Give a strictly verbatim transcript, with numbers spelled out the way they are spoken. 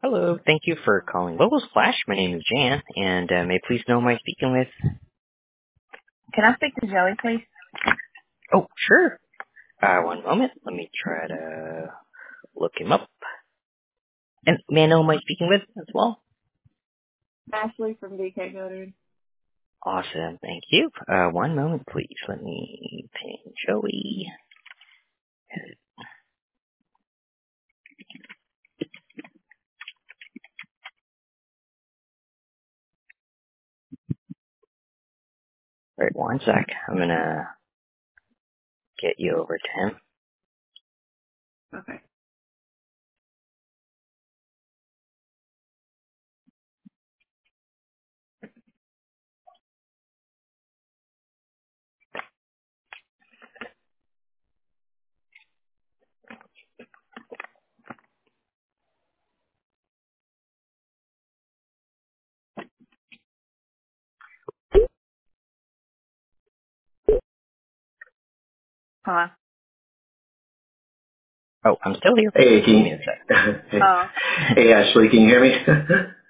Hello. Thank you for calling Global Splash. My name is Jan, and uh, may I please know who I'm speaking with? Can I speak to Joey, please? Oh, sure. Uh, one moment. Let me try to look him up. And may I know who I'm speaking with as well? Ashley from D K Motoring. Awesome. Thank you. Uh, one moment, please. Let me ping Joey. All right, one sec. I'm gonna get you over to him. Okay. Hello? Oh, I'm still here. Hey, Give me can a sec. Oh. hey, Ashley, can you hear me?